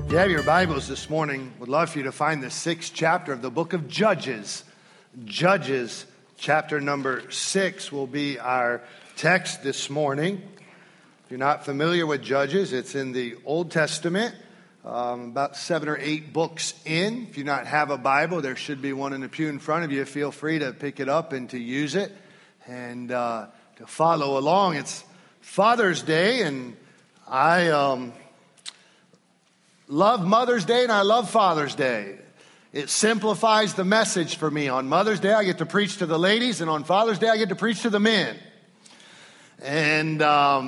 If you have your Bibles this morning, would love for you to find the 6th chapter of the book of Judges. Judges, chapter number 6 will be our text this morning. If you're not familiar with Judges, it's in the Old Testament, about 7 or 8 books in. If you not have a Bible, there should be one in the pew in front of you. Feel free to pick it up and to use it and to follow along. It's Father's Day, and I love Mother's Day and I love Father's Day. It simplifies the message for me. On Mother's Day, I get to preach to the ladies, and on Father's Day, I get to preach to the men. And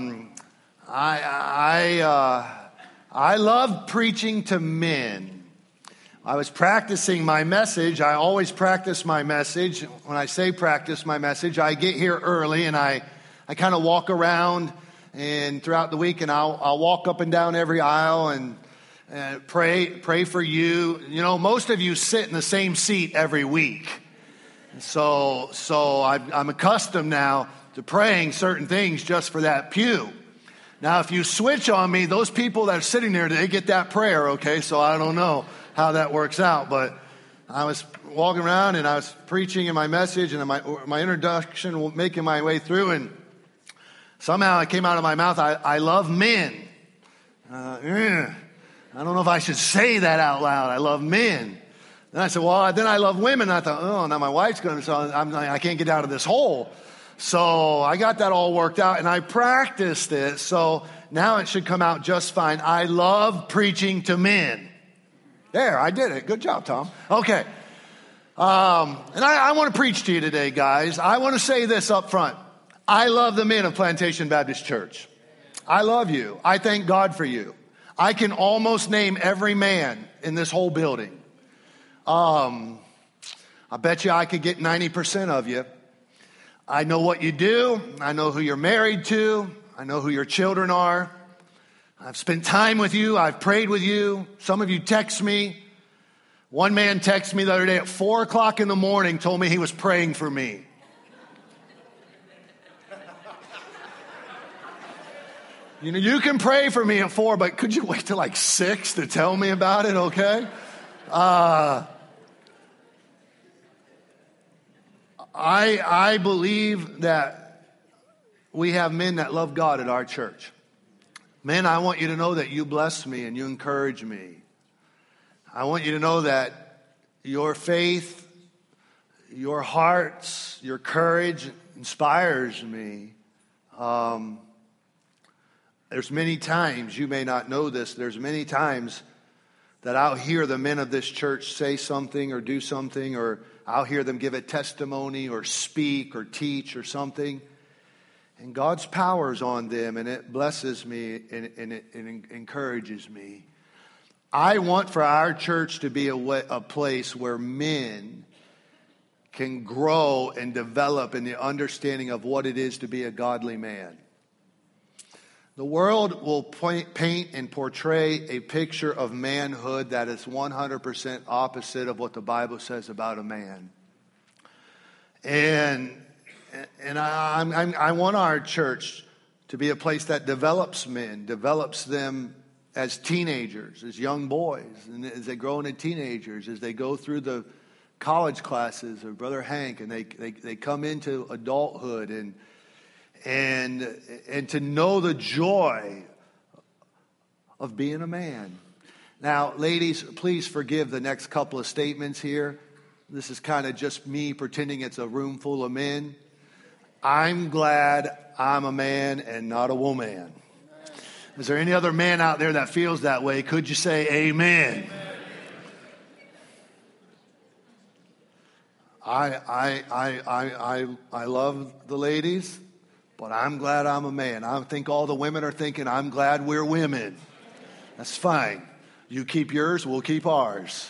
I love preaching to men. I was practicing my message. I always practice my message. When I say practice my message, I get here early and I kind of walk around and throughout the week, and I'll walk up and down every aisle and pray for you. You know, most of you sit in the same seat every week. So I'm accustomed now to praying certain things just for that pew. Now, if you switch on me, those people that are sitting there, they get that prayer, okay? So I don't know how that works out. But I was walking around and I was preaching in my message and my introduction, making my way through, and somehow it came out of my mouth, I love men. I don't know if I should say that out loud. I love men. Then I said, well, then I love women. And I thought, oh, now my wife's going to, so I can't get out of this hole. So I got that all worked out, and I practiced it. So now it should come out just fine. I love preaching to men. There, I did it. Good job, Tom. Okay. And I want to preach to you today, guys. I want to say this up front. I love the men of Plantation Baptist Church. I love you. I thank God for you. I can almost name every man in this whole building. I bet you I could get 90% of you. I know what you do. I know who you're married to. I know who your children are. I've spent time with you. I've prayed with you. Some of you text me. One man texted me the other day at 4 o'clock in the morning, told me he was praying for me. You know, you can pray for me at 4, but could you wait till like 6 to tell me about it, okay? I believe that we have men that love God at our church. Men, I want you to know that you bless me and you encourage me. I want you to know that your faith, your hearts, your courage inspires me. There's many times, you may not know this, there's many times that I'll hear the men of this church say something or do something, or I'll hear them give a testimony or speak or teach or something. And God's power is on them, and it blesses me and it encourages me. I want for our church to be a place where men can grow and develop in the understanding of what it is to be a godly man. The world will paint and portray a picture of manhood that is 100% opposite of what the Bible says about a man. And I want our church to be a place that develops men, develops them as teenagers, as young boys, and as they grow into teenagers, as they go through the college classes of Brother Hank, and they come into adulthood and to know the joy of being a man. Now, ladies, please forgive the next couple of statements here. This is kind of just me pretending it's a room full of men. I'm glad I'm a man and not a woman. Is there any other man out there that feels that way? Could you say amen? I love the ladies, but I'm glad I'm a man. I think all the women are thinking, I'm glad we're women. That's fine. You keep yours, we'll keep ours.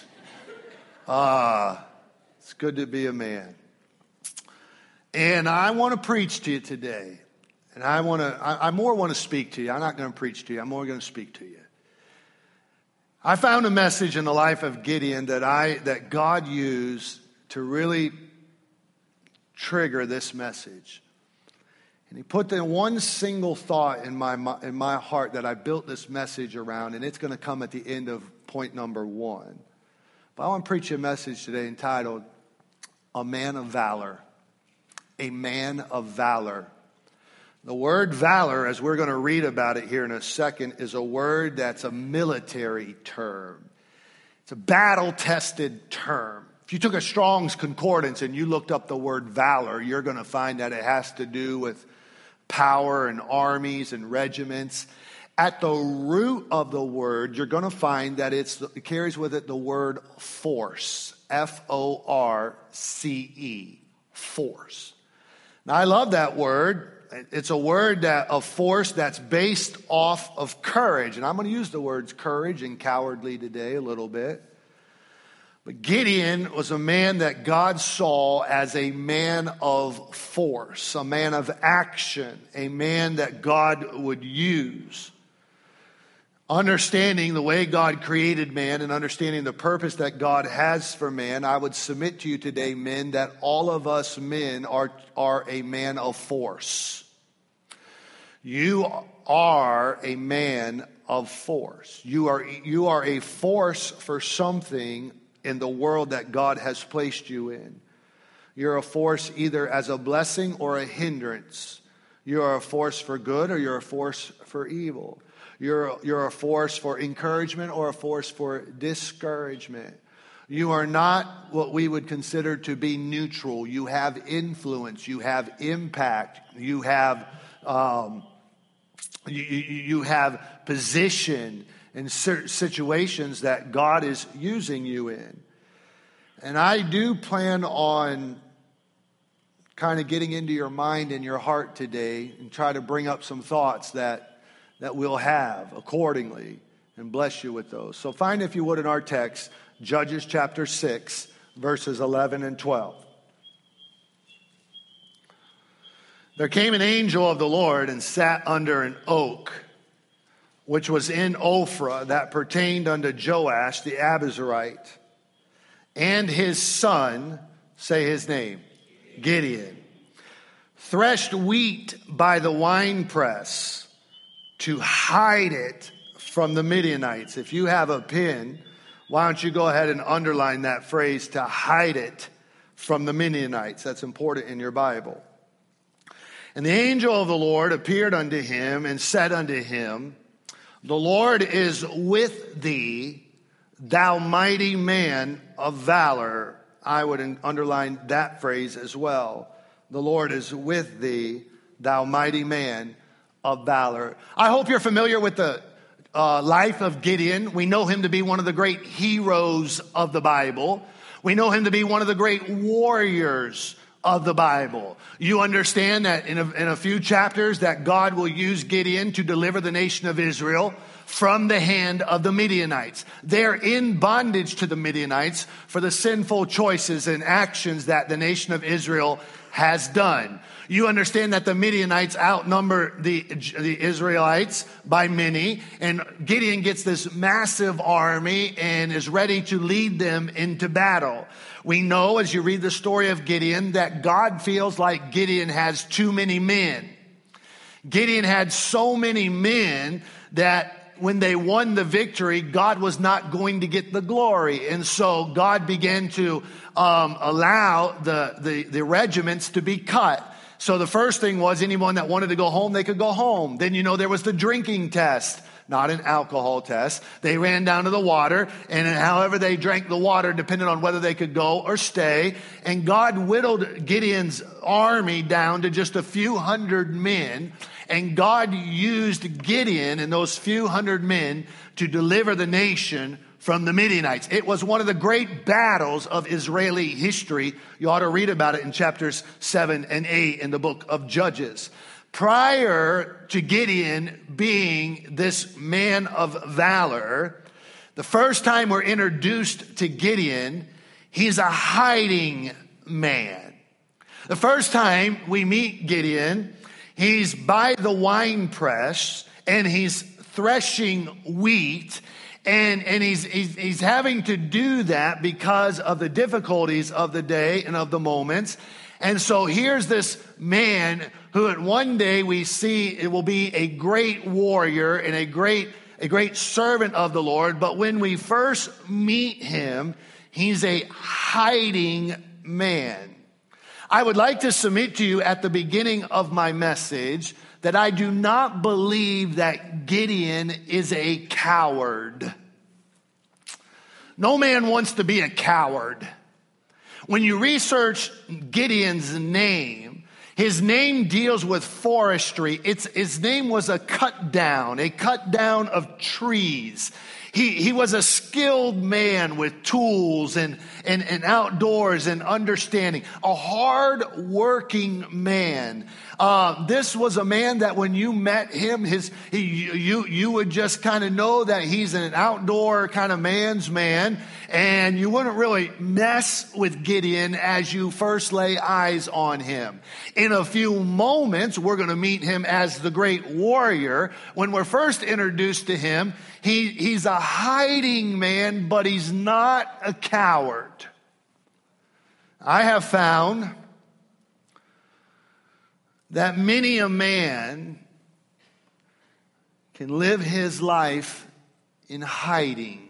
It's good to be a man. And I want to preach to you today. And I more want to speak to you. I'm not going to preach to you. I'm more going to speak to you. I found a message in the life of Gideon that God used to really trigger this message. And he put the one single thought in my heart that I built this message around, and it's going to come at the end of point number 1. But I want to preach a message today entitled, A Man of Valor. A Man of Valor. The word valor, as we're going to read about it here in a second, is a word that's a military term. It's a battle-tested term. If you took a Strong's Concordance and you looked up the word valor, you're going to find that it has to do with power and armies and regiments. At the root of the word, you're going to find that it carries with it the word force. F-O-R-C-E. Force. Now, I love that word. It's a word of force that's based off of courage. And I'm going to use the words courage and cowardly today a little bit. But Gideon was a man that God saw as a man of force, a man of action, a man that God would use. Understanding the way God created man and understanding the purpose that God has for man, I would submit to you today, men, that all of us men are a man of force. You are a man of force. You are a force for something in the world that God has placed you in. You're a force either as a blessing or a hindrance. You're a force for good or you're a force for evil. You're a force for encouragement or a force for discouragement. You are not what we would consider to be neutral. You have influence. You have impact. You have you have position in certain situations that God is using you in. And I do plan on kind of getting into your mind and your heart today and try to bring up some thoughts that we'll have accordingly and bless you with those. So find, if you would, in our text, Judges chapter 6, verses 11 and 12. There came an angel of the Lord and sat under an oak, which was in Ophrah, that pertained unto Joash the Abiezrite, and his son, say his name, Gideon, threshed wheat by the winepress to hide it from the Midianites. If you have a pen, why don't you go ahead and underline that phrase, to hide it from the Midianites. That's important in your Bible. And the angel of the Lord appeared unto him and said unto him, The Lord is with thee, thou mighty man of valor. I would underline that phrase as well. The Lord is with thee, thou mighty man of valor. I hope you're familiar with the life of Gideon. We know him to be one of the great heroes of the Bible. We know him to be one of the great warriors of the Bible. You understand that in a few chapters that God will use Gideon to deliver the nation of Israel from the hand of the Midianites. They're in bondage to the Midianites for the sinful choices and actions that the nation of Israel has done. You understand that the Midianites outnumber the Israelites by many, and Gideon gets this massive army and is ready to lead them into battle. We know, as you read the story of Gideon, that God feels like Gideon has too many men. Gideon had so many men that when they won the victory, God was not going to get the glory. And so God began to allow the regiments to be cut. So the first thing was anyone that wanted to go home, they could go home. Then, there was the drinking test, not an alcohol test. They ran down to the water, and however they drank the water depended on whether they could go or stay. And God whittled Gideon's army down to just a few hundred men. And God used Gideon and those few hundred men to deliver the nation from the Midianites. It was one of the great battles of Israeli history. You ought to read about it in chapters 7 and 8 in the book of Judges. Prior to Gideon being this man of valor, the first time we're introduced to Gideon, he's a hiding man. The first time we meet Gideon, he's by the wine press and he's threshing wheat. And he's having to do that because of the difficulties of the day and of the moments. And so here's this man who at one day we see it will be a great warrior and a great a great servant of the Lord. But when we first meet him, he's a hiding man. I would like to submit to you at the beginning of my message that I do not believe that Gideon is a coward. No man wants to be a coward. When you research Gideon's name, his name deals with forestry. His name was a cut down of trees. He was a skilled man with tools and outdoors and understanding, a hard-working man. This was a man that when you met him, you would just kind of know that he's an outdoor kind of man's man, and you wouldn't really mess with Gideon as you first lay eyes on him. In a few moments, we're going to meet him as the great warrior. When we're first introduced to him, he's a hiding man, but he's not a coward. I have found that many a man can live his life in hiding.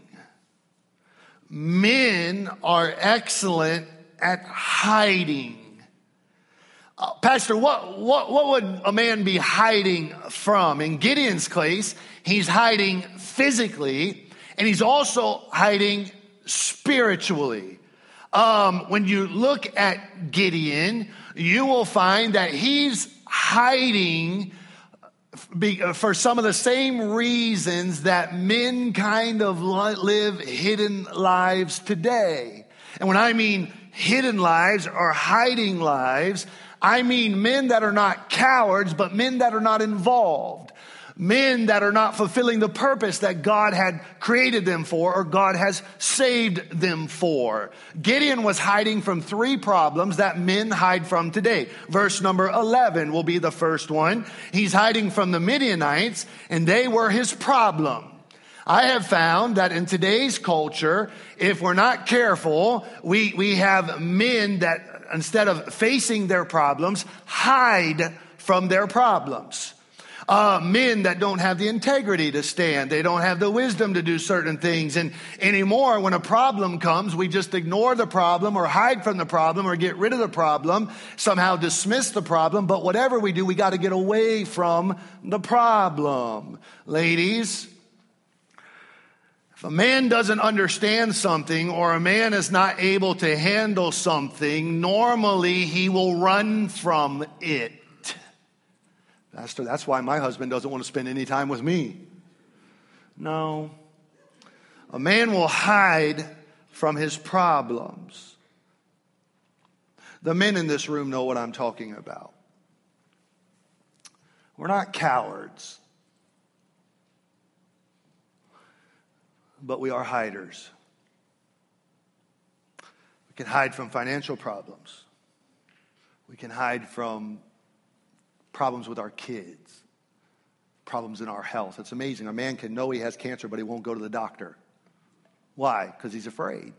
Men are excellent at hiding. Pastor, what would a man be hiding from? In Gideon's case, he's hiding physically, and he's also hiding spiritually. When you look at Gideon, you will find that he's hiding for some of the same reasons that men kind of live hidden lives today. And when I mean hidden lives or hiding lives, I mean men that are not cowards, but men that are not involved. Men that are not fulfilling the purpose that God had created them for or God has saved them for. Gideon was hiding from three problems that men hide from today. Verse number 11 will be the first one. He's hiding from the Midianites, and they were his problem. I have found that in today's culture, if we're not careful, we have men that instead of facing their problems, hide from their problems. Men that don't have the integrity to stand. They don't have the wisdom to do certain things. And anymore, when a problem comes, we just ignore the problem or hide from the problem or get rid of the problem, somehow dismiss the problem. But whatever we do, we got to get away from the problem. Ladies, if a man doesn't understand something or a man is not able to handle something, normally he will run from it. Pastor, that's why my husband doesn't want to spend any time with me. No. A man will hide from his problems. The men in this room know what I'm talking about. We're not cowards, but we are hiders. We can hide from financial problems. We can hide from problems with our kids, problems in our health. It's amazing. A man can know he has cancer, but he won't go to the doctor. Why? Because he's afraid.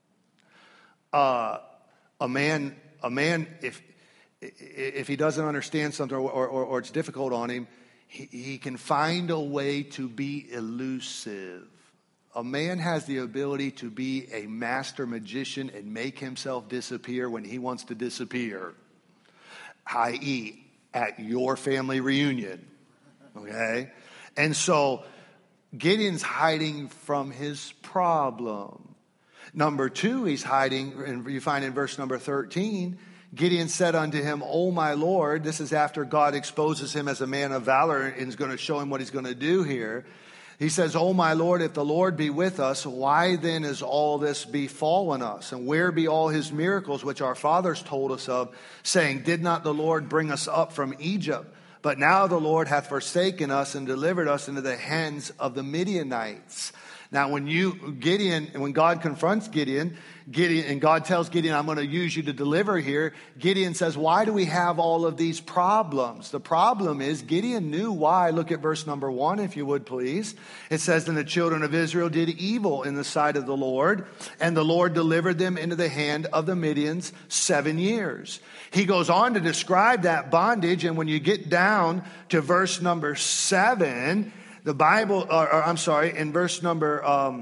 A man, if he doesn't understand something or it's difficult on him, he can find a way to be elusive. A man has the ability to be a master magician and make himself disappear when he wants to disappear, i.e., at your family reunion, okay? And so Gideon's hiding from his problem. Number two, he's hiding, and you find in verse number 13, Gideon said unto him, O my Lord, this is after God exposes him as a man of valor and is going to show him what he's going to do here. He says, O my Lord, if the Lord be with us, why then is all this befallen us? And where be all his miracles which our fathers told us of, saying, did not the Lord bring us up from Egypt? But now the Lord hath forsaken us and delivered us into the hands of the Midianites. Now, when God confronts Gideon, and God tells Gideon, I'm going to use you to deliver here, Gideon says, why do we have all of these problems? The problem is Gideon knew why. Look at verse number 1, if you would, please. It says, and the children of Israel did evil in the sight of the Lord, and the Lord delivered them into the hand of the Midians 7 years. He goes on to describe that bondage, and when you get down to verse number 7, the Bible, in verse number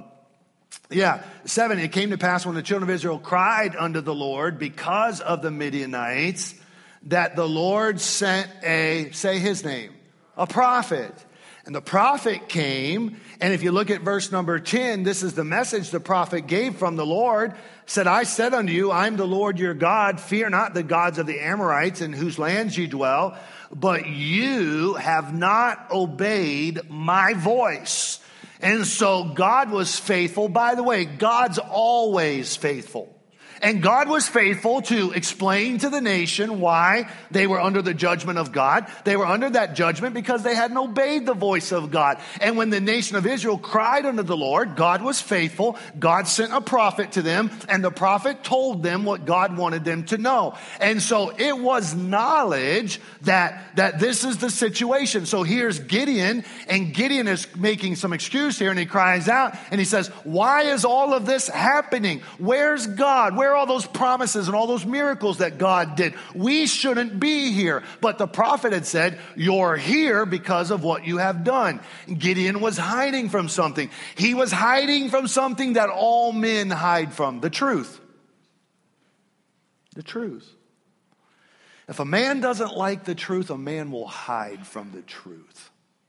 7, it came to pass when the children of Israel cried unto the Lord because of the Midianites, that the Lord sent say his name, a prophet. And the prophet came, and if you look at verse number 10, this is the message the prophet gave from the Lord. Said, I said unto you, I am the Lord your God. Fear not the gods of the Amorites in whose lands ye dwell, but you have not obeyed my voice. And so God was faithful. By the way, God's always faithful. And God was faithful to explain to the nation why they were under the judgment of God. They were under that judgment because they hadn't obeyed the voice of God. And when the nation of Israel cried unto the Lord, God was faithful. God sent a prophet to them, and the prophet told them what God wanted them to know. And so it was knowledge that this is the situation. So here's Gideon, and Gideon is making some excuse here, and he cries out, and he says, why is all of this happening? Where's God? Where are all those promises and all those miracles that God did? We shouldn't be here. But the prophet had said, you're here because of what you have done. Gideon was hiding from something. He was hiding from something that all men hide from, the truth. The truth. If a man doesn't like the truth, a man will hide from the truth.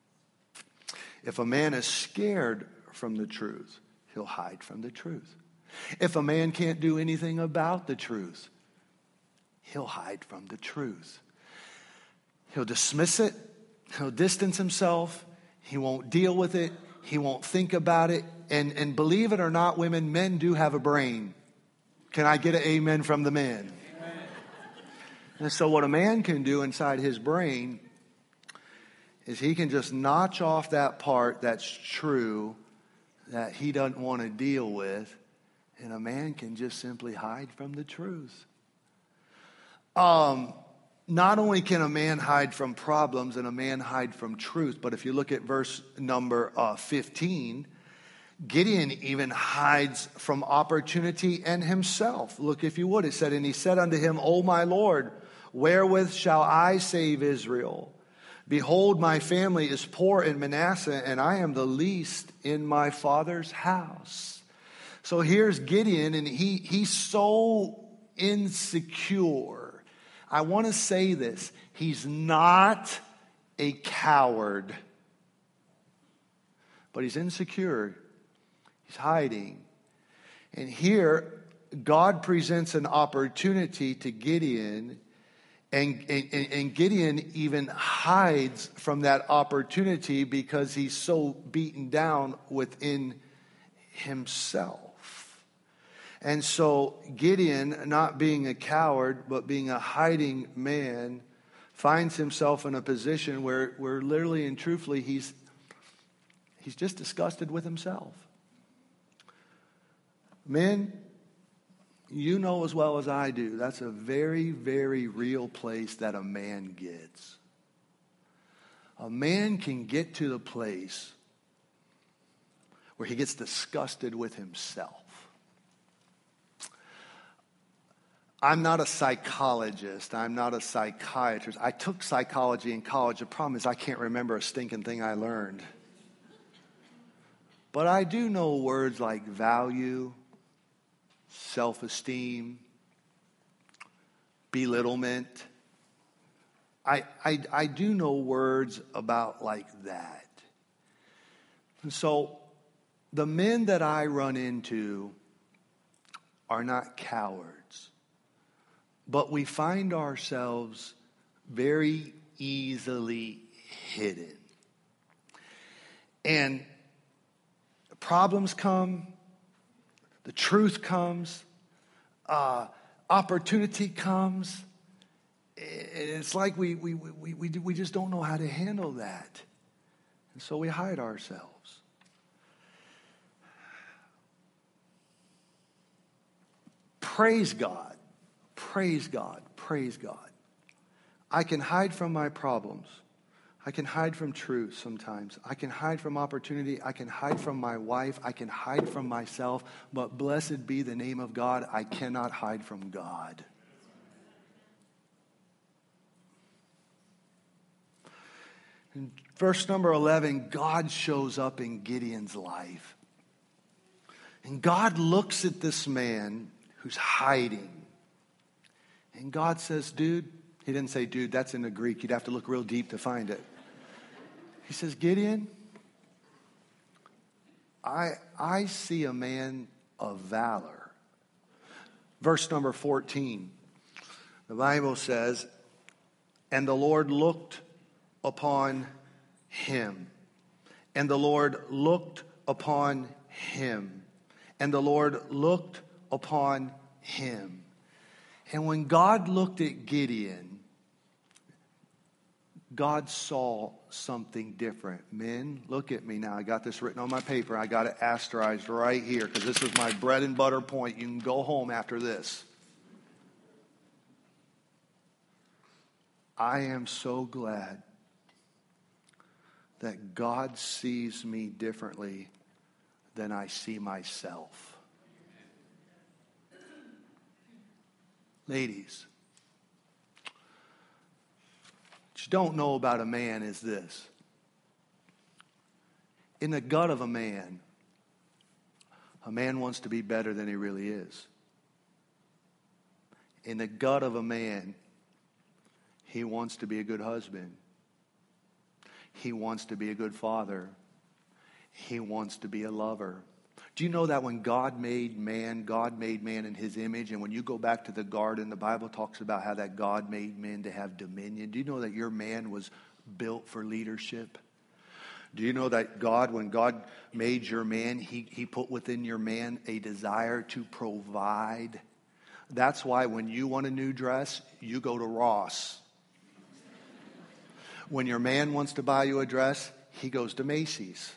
If a man is scared from the truth, he'll hide from the truth. If a man can't do anything about the truth, he'll hide from the truth. He'll dismiss it. He'll distance himself. He won't deal with it. He won't think about it. And believe it or not, women, men do have a brain. Can I get an amen from the men? Amen. And so what a man can do inside his brain is he can just notch off that part that's true that he doesn't want to deal with. And a man can just simply hide from the truth. Not only can a man hide from problems and a man hide from truth, but if you look at verse number 15, Gideon even hides from opportunity and himself. Look, if you would, it said, and he said unto him, O my Lord, wherewith shall I save Israel? Behold, my family is poor in Manasseh, and I am the least in my father's house. So here's Gideon, and he's so insecure. I want to say this. He's not a coward, but he's insecure. He's hiding. And here, God presents an opportunity to Gideon, and Gideon even hides from that opportunity because he's so beaten down within himself. And so Gideon, not being a coward, but being a hiding man, finds himself in a position where literally and truthfully he's just disgusted with himself. Men, you know as well as I do, that's a very, very real place that a man gets. A man can get to the place where he gets disgusted with himself. I'm not a psychologist. I'm not a psychiatrist. I took psychology in college. The problem is I can't remember a stinking thing I learned. But I do know words like value, self-esteem, belittlement. I do know words about like that. And so the men that I run into are not cowards. But we find ourselves very easily hidden. And problems come, the truth comes, opportunity comes. It's like we just don't know how to handle that. And so we hide ourselves. Praise God. Praise God. Praise God. I can hide from my problems. I can hide from truth sometimes. I can hide from opportunity. I can hide from my wife. I can hide from myself. But blessed be the name of God, I cannot hide from God. And Verse number 11, God shows up in Gideon's life. And God looks at this man who's hiding. And God says, dude, he didn't say dude, that's in the Greek. You'd have to look real deep to find it. He says, Gideon, I see a man of valor. Verse number 14, the Bible says, and the Lord looked upon him. And the Lord looked upon him. And the Lord looked upon him. And when God looked at Gideon, God saw something different. Men, look at me now. I got this written on my paper. I got it asterized right here because this is my bread and butter point. You can go home after this. I am so glad that God sees me differently than I see myself. Ladies, what you don't know about a man is this. In the gut of a man wants to be better than he really is. In the gut of a man, he wants to be a good husband. He wants to be a good father. He wants to be a lover. Do you know that when God made man in his image? And when you go back to the garden, the Bible talks about how that God made men to have dominion. Do you know that your man was built for leadership? Do you know that when God made your man, he put within your man a desire to provide? That's why when you want a new dress, you go to Ross. When your man wants to buy you a dress, he goes to Macy's.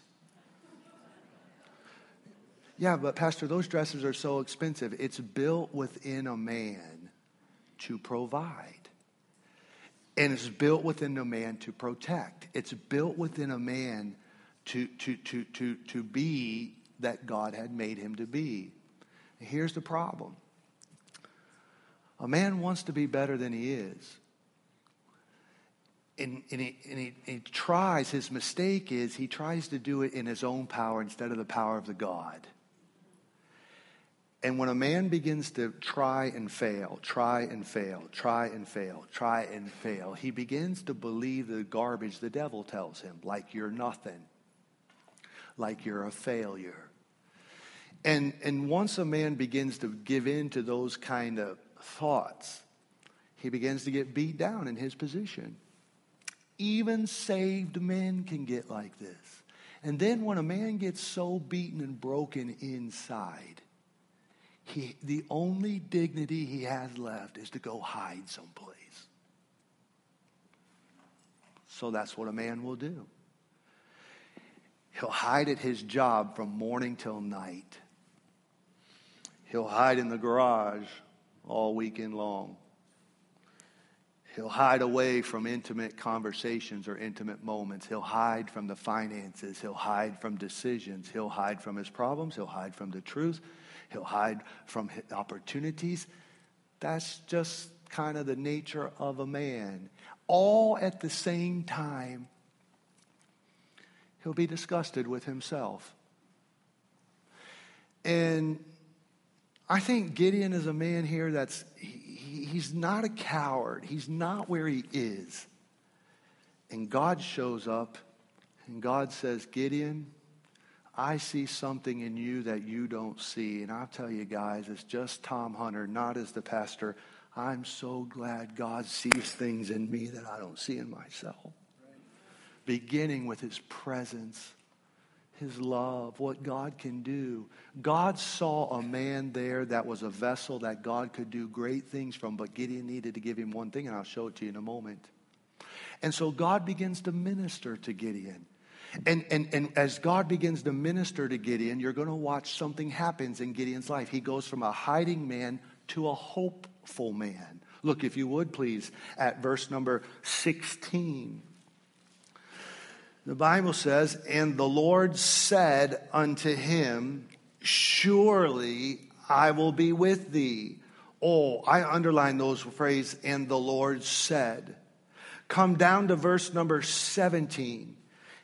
Yeah, but Pastor, those dresses are so expensive. It's built within a man to provide. And it's built within a man to protect. It's built within a man to be that God had made him to be. And here's the problem. A man wants to be better than he is. And he tries, his mistake is he tries to do it in his own power instead of the power of the God. And when a man begins to try and fail, he begins to believe the garbage the devil tells him, like you're nothing, like you're a failure. And once a man begins to give in to those kind of thoughts, he begins to get beat down in his position. Even saved men can get like this. And then when a man gets so beaten and broken inside, the only dignity he has left is to go hide someplace. So that's what a man will do. He'll hide at his job from morning till night. He'll hide in the garage all weekend long. He'll hide away from intimate conversations or intimate moments. He'll hide from the finances. He'll hide from decisions. He'll hide from his problems. He'll hide from the truth. He'll hide from opportunities. That's just kind of the nature of a man. All at the same time, he'll be disgusted with himself. And I think Gideon is a man here he's not a coward. He's not where he is. And God shows up and God says, Gideon, I see something in you that you don't see. And I'll tell you guys, it's just Tom Hunter, not as the pastor. I'm so glad God sees things in me that I don't see in myself. Beginning with his presence, his love, what God can do. God saw a man there that was a vessel that God could do great things from, but Gideon needed to give him one thing, and I'll show it to you in a moment. And so God begins to minister to Gideon. And as God begins to minister to Gideon, you're going to watch something happens in Gideon's life. He goes from a hiding man to a hopeful man. Look, if you would please, at verse number 16. The Bible says, and the Lord said unto him, surely I will be with thee. Oh, I underline those phrases, and the Lord said. Come down to verse number 17.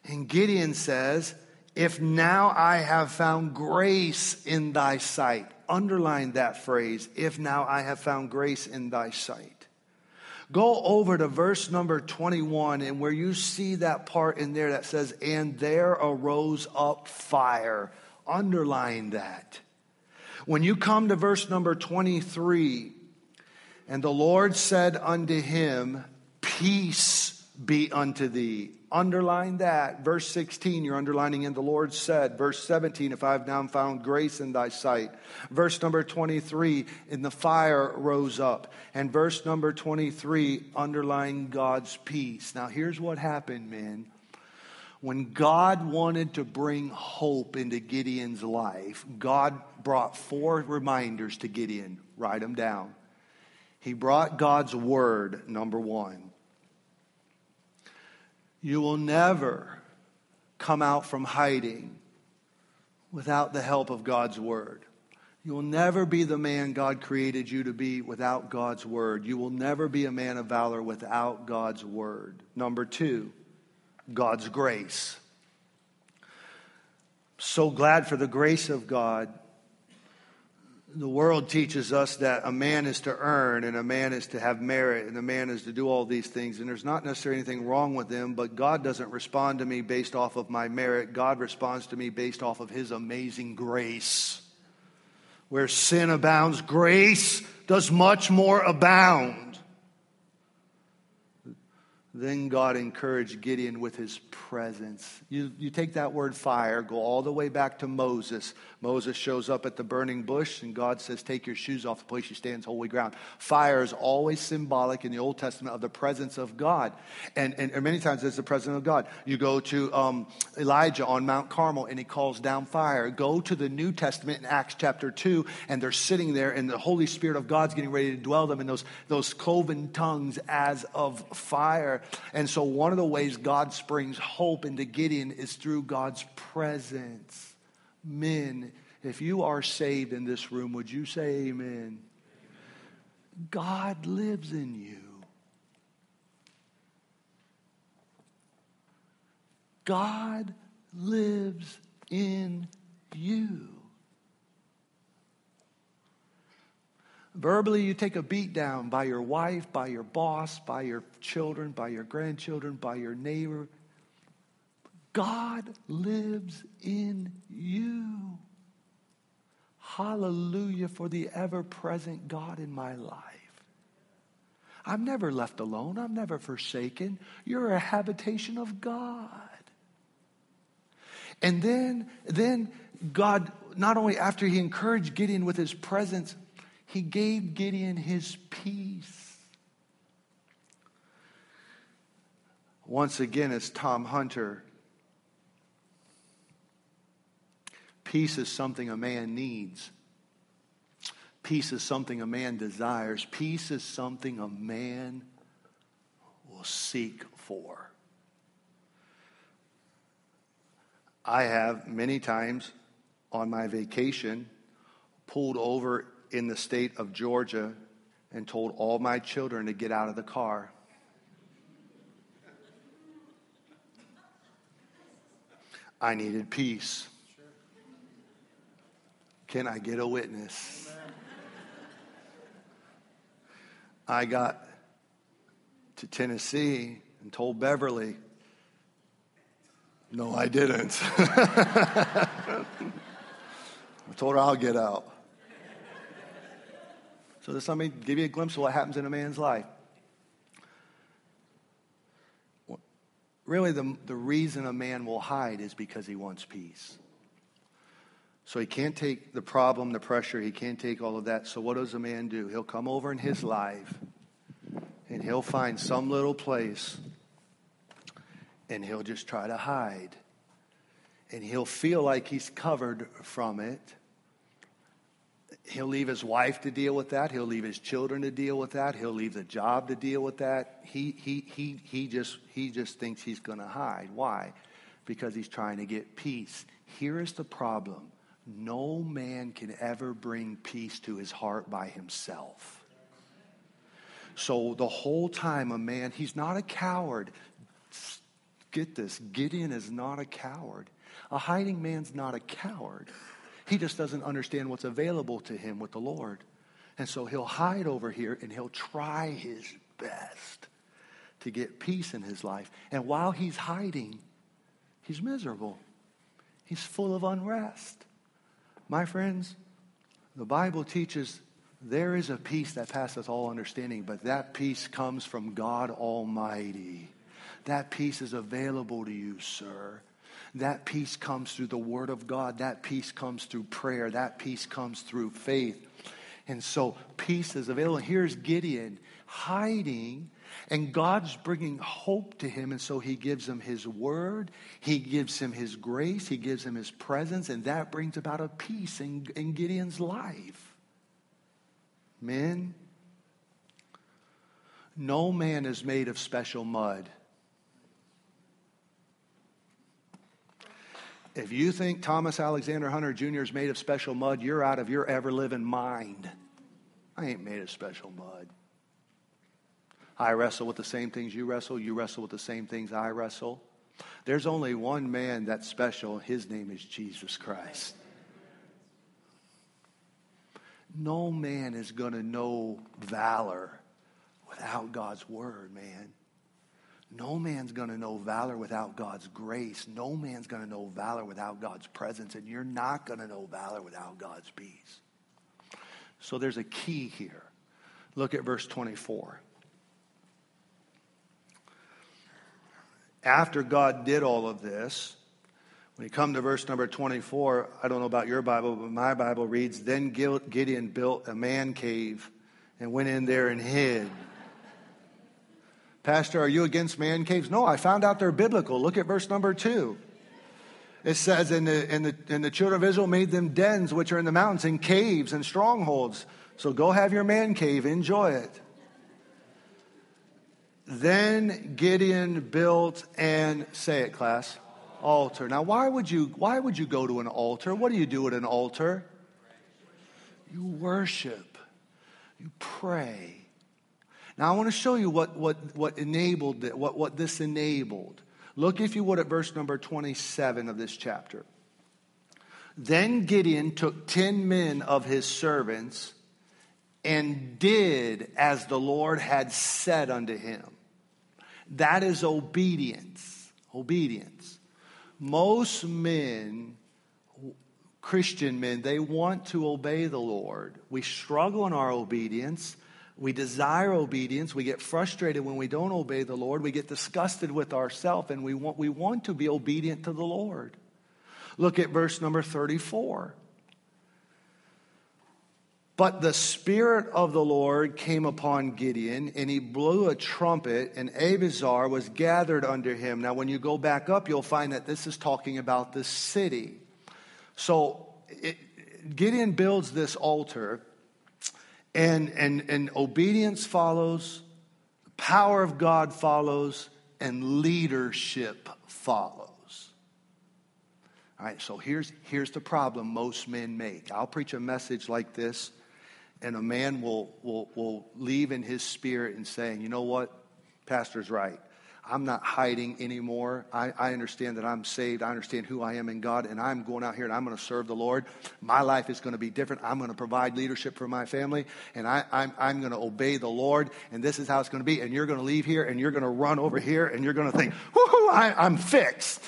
And Gideon says, if now I have found grace in thy sight. Underline that phrase, if now I have found grace in thy sight. Go over to verse number 21, and where you see that part in there that says, and there arose up fire. Underline that. When you come to verse number 23, and the Lord said unto him, peace be unto thee. Underline that. Verse 16, you're underlining in the Lord said. Verse 17, if I have now found grace in thy sight. Verse number 23, and the fire rose up. And verse number 23, underline God's peace. Now here's what happened, men. When God wanted to bring hope into Gideon's life, God brought 4 reminders to Gideon. Write them down. He brought God's word, number 1. You will never come out from hiding without the help of God's word. You will never be the man God created you to be without God's word. You will never be a man of valor without God's word. Number 2, God's grace. So glad for the grace of God. The world teaches us that a man is to earn, and a man is to have merit, and a man is to do all these things. And there's not necessarily anything wrong with them, but God doesn't respond to me based off of my merit. God responds to me based off of his amazing grace. Where sin abounds, grace does much more abound. Then God encouraged Gideon with his presence. You take that word fire, go all the way back to Moses. Moses shows up at the burning bush, and God says, take your shoes off, the place you stand is holy ground. Fire is always symbolic in the Old Testament of the presence of God. And many times it's the presence of God. You go to Elijah on Mount Carmel, and he calls down fire. Go to the New Testament in Acts chapter 2, and they're sitting there, and the Holy Spirit of God's getting ready to dwell them in those cloven tongues as of fire. And so one of the ways God springs hope into Gideon is through God's presence. Men, if you are saved in this room, would you say amen? God lives in you. God lives in you. Verbally, you take a beat down by your wife, by your boss, by your children, by your grandchildren, by your neighbor. God lives in you. Hallelujah for the ever-present God in my life. I'm never left alone. I'm never forsaken. You're a habitation of God. And then God, not only after he encouraged Gideon with his presence, he gave Gideon his peace. Once again, it's Tom Hunter. Peace is something a man needs. Peace is something a man desires. Peace is something a man will seek for. I have many times on my vacation pulled over in the state of Georgia and told all my children to get out of the car. I needed peace. Can I get a witness? I got to Tennessee and told Beverly, no, I didn't. I told her I'll get out. So does somebody give you a glimpse of what happens in a man's life? Really, the reason a man will hide is because he wants peace. So he can't take the problem, the pressure. He can't take all of that. So what does a man do? He'll come over in his life, and he'll find some little place, and he'll just try to hide. And he'll feel like he's covered from it. He'll leave his wife to deal with that. He'll leave his children to deal with that. He'll leave the job to deal with that. He just thinks he's going to hide. Why? Because he's trying to get peace. Here is the problem. No man can ever bring peace to his heart by himself. So the whole time a man, he's not a coward. get this, Gideon is not a coward. A hiding man's not a coward. He just doesn't understand what's available to him with the Lord. And so he'll hide over here and he'll try his best to get peace in his life. And while he's hiding, he's miserable. He's full of unrest. My friends, the Bible teaches there is a peace that passeth all understanding, but that peace comes from God Almighty. That peace is available to you, sir. That peace comes through the Word of God. That peace comes through prayer. That peace comes through faith. And so peace is available. Here's Gideon hiding, and God's bringing hope to him. And so he gives him his word. He gives him his grace. He gives him his presence. And that brings about a peace in Gideon's life. Men, no man is made of special mud. If you think Thomas Alexander Hunter Jr. is made of special mud, you're out of your ever-living mind. I ain't made of special mud. I wrestle with the same things you wrestle. You wrestle with the same things I wrestle. There's only one man that's special. His name is Jesus Christ. No man is going to know valor without God's word, man. No man's going to know valor without God's grace. No man's going to know valor without God's presence. And you're not going to know valor without God's peace. So there's a key here. Look at verse 24. After God did all of this, when you come to verse number 24, I don't know about your Bible, but my Bible reads, then Gideon built a man cave and went in there and hid. Pastor, are you against man caves? No, I found out they're biblical. Look at verse number 2. It says, and the children of Israel made them dens which are in the mountains, and caves and strongholds. So go have your man cave, enjoy it. Then Gideon built an, say it, class, altar. Now, why would you go to an altar? What do you do at an altar? You worship. You pray. Now, I want to show you what enabled it, what this enabled. Look, if you would, at verse number 27 of this chapter. Then Gideon took 10 men of his servants and did as the Lord had said unto him. That is obedience. Obedience. Most men, Christian men, they want to obey the Lord. We struggle in our obedience. We desire obedience. We get frustrated when we don't obey the Lord. We get disgusted with ourselves, and we want to be obedient to the Lord. Look at verse number 34. But the Spirit of the Lord came upon Gideon, and he blew a trumpet, and Abiathar was gathered under him. Now, when you go back up, you'll find that this is talking about the city. So Gideon builds this altar, and obedience follows, the power of God follows, and leadership follows. All right, so here's the problem most men make. I'll preach a message like this, and a man will leave in his spirit and saying, you know what, Pastor's right. I'm not hiding anymore. I understand that I'm saved. I understand who I am in God, and I'm going out here and I'm going to serve the Lord. My life is going to be different. I'm going to provide leadership for my family, and I'm going to obey the Lord, and this is how it's going to be. And you're going to leave here, and you're going to run over here, and you're going to think, woohoo, I'm fixed.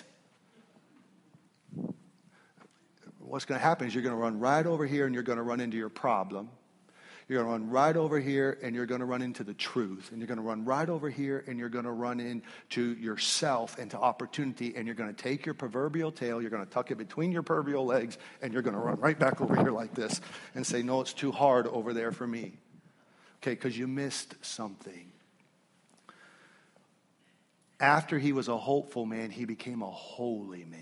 What's going to happen is you're going to run right over here, and you're going to run into your problem. You're going to run right over here, and you're going to run into the truth. And you're going to run right over here, and you're going to run into yourself, into opportunity. And you're going to take your proverbial tail, you're going to tuck it between your proverbial legs, and you're going to run right back over here like this and say, no, it's too hard over there for me. Okay, because you missed something. After he was a hopeful man, he became a holy man.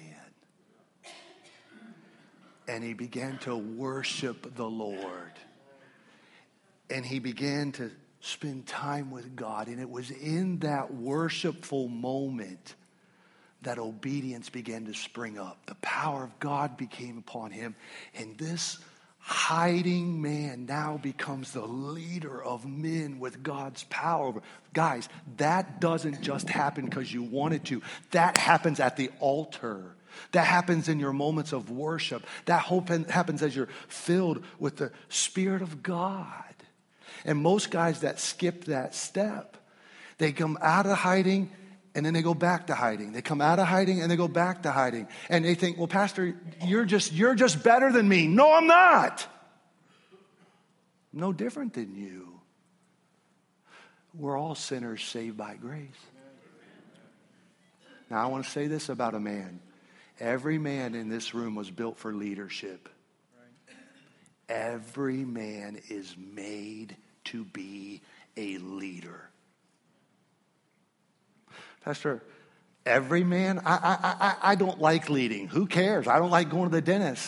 And he began to worship the Lord. And he began to spend time with God. And it was in that worshipful moment that obedience began to spring up. The power of God became upon him. And this hiding man now becomes the leader of men with God's power. Guys, that doesn't just happen because you wanted to. That happens at the altar. That happens in your moments of worship. That happens as you're filled with the Spirit of God. And most guys that skip that step, they come out of hiding and then they go back to hiding. They come out of hiding and they go back to hiding. And they think, well, Pastor, you're just better than me. No, I'm not. I'm no different than you. We're all sinners saved by grace. Now, I want to say this about a man. Every man in this room was built for leadership. Every man is made to be a leader. Pastor, every man, I don't like leading. Who cares? I don't like going to the dentist.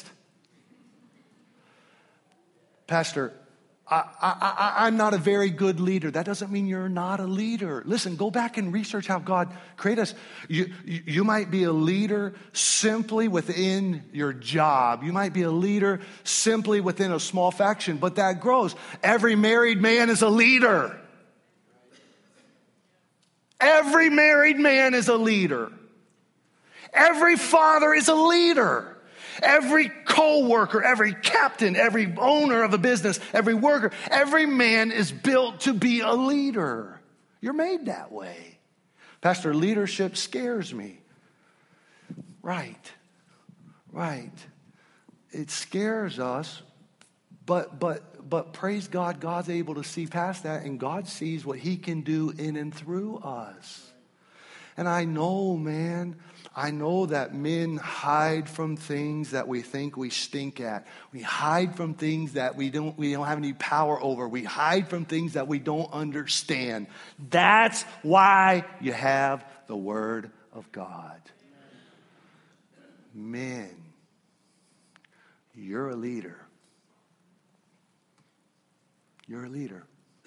Pastor, I'm not a very good leader. That doesn't mean you're not a leader. Listen, go back and research how God created us. You might be a leader simply within your job. You might be a leader simply within a small faction, but that grows. Every married man is a leader. Every married man is a leader. Every father is a leader. Every co-worker, every captain, every owner of a business, every worker, every man is built to be a leader. You're made that way. Pastor, leadership scares me. Right. It scares us, but praise God, God's able to see past that, and God sees what he can do in and through us. And I know that men hide from things that we think we stink at. We hide from things that we don't have any power over. We hide from things that we don't understand. That's why you have the Word of God. Men, you're a leader. You're a leader.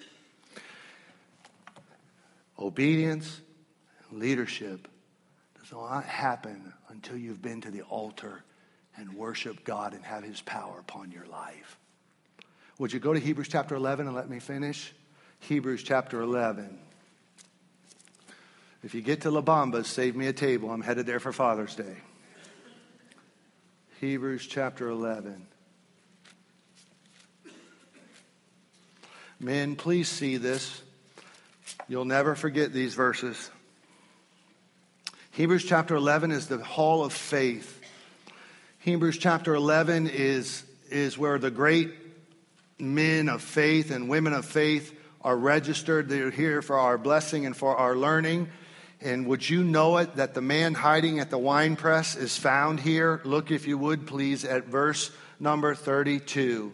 Obedience, leadership does not happen until you've been to the altar and worship God and have his power upon your life. Would you go to Hebrews chapter 11 and let me finish? Hebrews chapter 11. If you get to La Bamba, save me a table. I'm headed there for Father's Day. Hebrews chapter 11. Men, please see this. You'll never forget these verses. Hebrews chapter 11 is the hall of faith. Hebrews chapter 11 is where the great men of faith and women of faith are registered. They're here for our blessing and for our learning. And would you know it that the man hiding at the winepress is found here? Look, if you would, please, at verse number 32.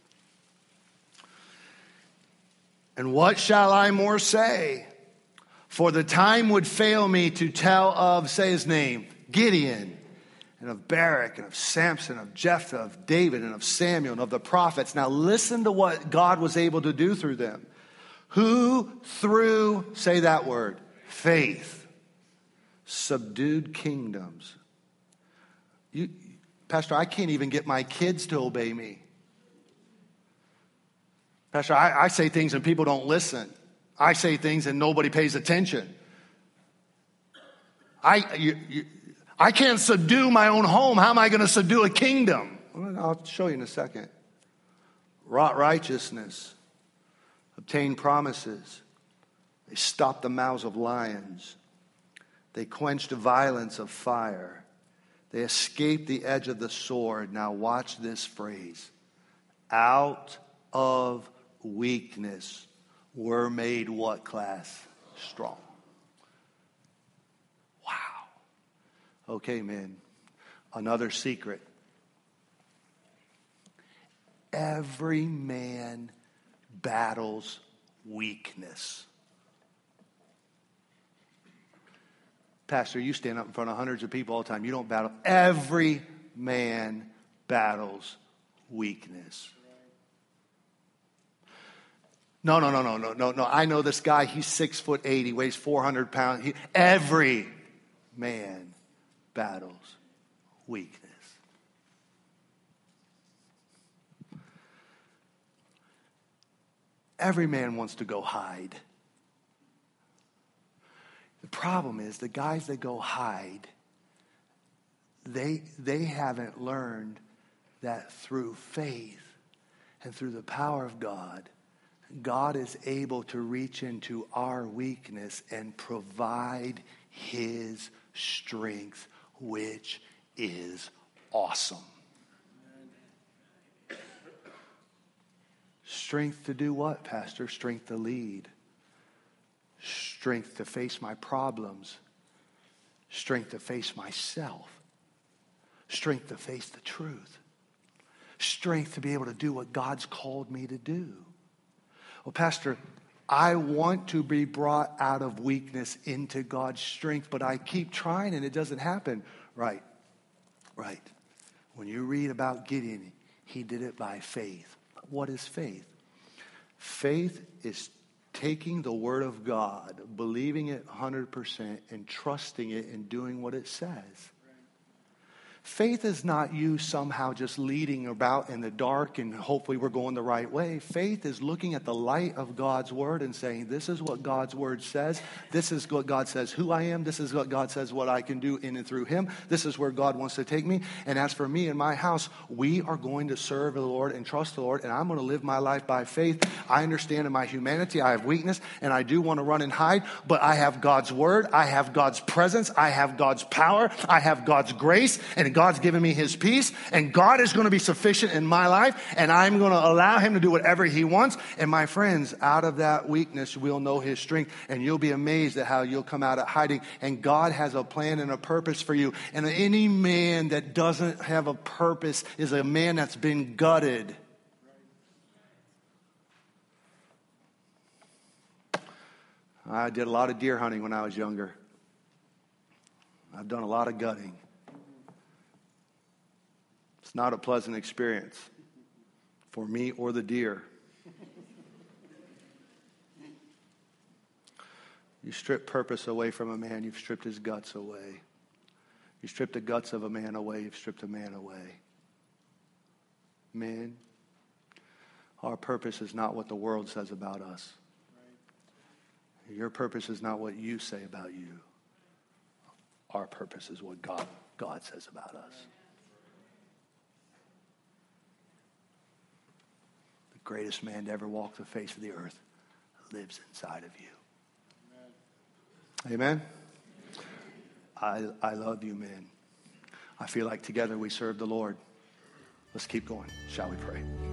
And what shall I more say? For the time would fail me to tell of, say his name, Gideon, and of Barak, and of Samson, of Jephthah, of David, and of Samuel, and of the prophets. Now listen to what God was able to do through them. Who through, say that word, faith, subdued kingdoms. Pastor, I can't even get my kids to obey me. Pastor, I say things and people don't listen. I say things and nobody pays attention. I can't subdue my own home. How am I going to subdue a kingdom? Well, I'll show you in a second. Wrought righteousness, obtained promises. They stopped the mouths of lions. They quenched the violence of fire. They escaped the edge of the sword. Now watch this phrase. Out of weakness were made what class? Strong. Wow. Okay, men. Another secret. Every man battles weakness. Pastor, you stand up in front of hundreds of people all the time. You don't battle. Every man battles weakness. No. I know this guy. He's 6'8". He weighs 400 pounds. Every man battles weakness. Every man wants to go hide. The problem is the guys that go hide, they haven't learned that through faith and through the power of God, God is able to reach into our weakness and provide his strength, which is awesome. Strength to do what, Pastor? Strength to lead. Strength to face my problems. Strength to face myself. Strength to face the truth. Strength to be able to do what God's called me to do. Well, Pastor, I want to be brought out of weakness into God's strength, but I keep trying and it doesn't happen. Right. When you read about Gideon, he did it by faith. What is faith? Faith is taking the word of God, believing it 100%, and trusting it and doing what it says. Faith is not you somehow just leading about in the dark and hopefully we're going the right way. Faith is looking at the light of God's word and saying, this is what God's word says. This is what God says who I am. This is what God says what I can do in and through him. This is where God wants to take me. And as for me and my house, we are going to serve the Lord and trust the Lord. And I'm going to live my life by faith. I understand in my humanity I have weakness and I do want to run and hide. But I have God's word. I have God's presence. I have God's power. I have God's grace. And God's given me his peace, and God is going to be sufficient in my life, and I'm going to allow him to do whatever he wants. And my friends, out of that weakness, we'll know his strength, and you'll be amazed at how you'll come out of hiding. And God has a plan and a purpose for you. And any man that doesn't have a purpose is a man that's been gutted. I did a lot of deer hunting when I was younger. I've done a lot of gutting. It's not a pleasant experience for me or the deer. You strip purpose away from a man, you've stripped his guts away. You strip the guts of a man away, you've stripped a man away. Men, our purpose is not what the world says about us. Your purpose is not what you say about you. Our purpose is what God says about us. Greatest man to ever walk the face of the earth lives inside of you. Amen? I love you, men. I feel like together we serve the Lord. Let's keep going. Shall we pray?